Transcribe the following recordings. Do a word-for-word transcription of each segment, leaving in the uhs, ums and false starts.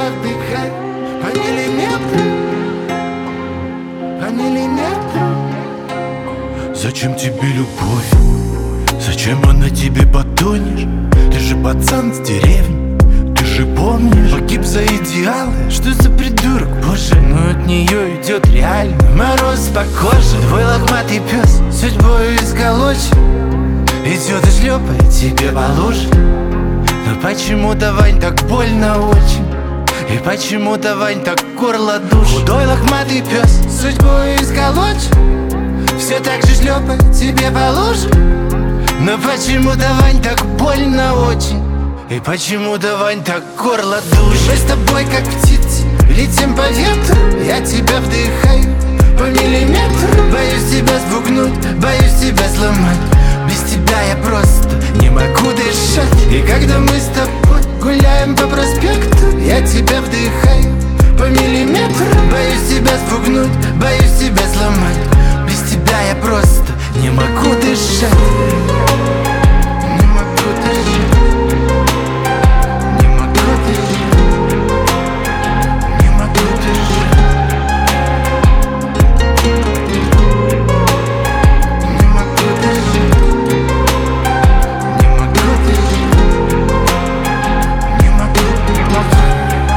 тебя вдыхаю по миллиметру, по миллиметру. Зачем тебе любовь? Зачем она тебе потонешь? Ты же пацан с деревни, ты же помнишь? Погиб за идеалы, что за придурок, боже. Но от нее идет реально мороз по коже. Твой лохматый пес судьбою исколочен, идет и шлепает тебе по луже. Но почему-то, Вань, так больно очень, и почему-то, Вань, так горло душит. Худой лохматый пес судьбою исколочен, все так же шлепает тебе по луже. Но почему-то, Вань, так больно очень, и почему-то, Вань, так горло душит. Мы с тобой как птицы летим по ветру, я тебя вдыхаю по миллиметру. Боюсь тебя спугнуть, боюсь тебя сломать, без тебя я просто не могу дышать. И когда мы с тобой гуляем по проспекту, я тебя вдыхаю по миллиметру. Боюсь тебя спугнуть, боюсь тебя сломать, без тебя я просто не могу дышать. Не могу дышать. Не могу дышать. Не могу дышать. Не могу дышать. Не могу дышать. Не могу, не могу.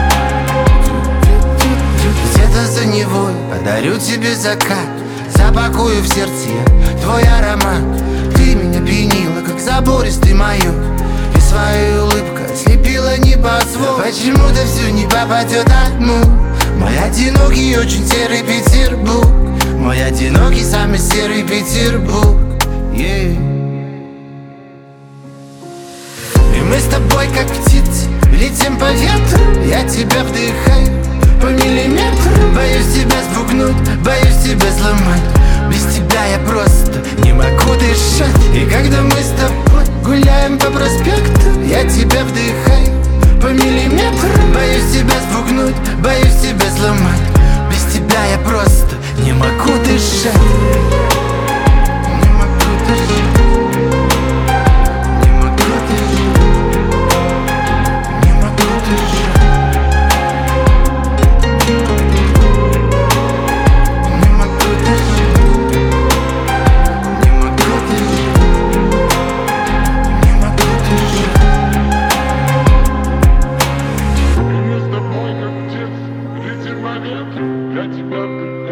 Где-то за Невой подарю тебе закат, запакую в сердце я твой аромат. Ты меня пьянила, как забористый майор, и своей улыбкой слепила небосвод. Почему-то все не попадет одну. Мой одинокий, очень серый Петербург, мой одинокий, самый серый Петербург, yeah. И мы с тобой как птицы летим по ветру, я тебя вдыхаю по миллиметру. Боюсь тебя спугнуть, боюсь тебя сломать, без тебя я просто не могу дышать. И когда мы с тобой гуляем по проспекту, я тебя вдыхаю по миллиметру. Боюсь тебя спугнуть, боюсь тебя сломать, без тебя я просто не могу дышать. Не могу дышать. Не могу дышать. Не могу дышать. Не могу дышать. Не могу дышать. Не могу дышать. Мы с тобой как птицы летим по ветру, я тебя вдыхаю.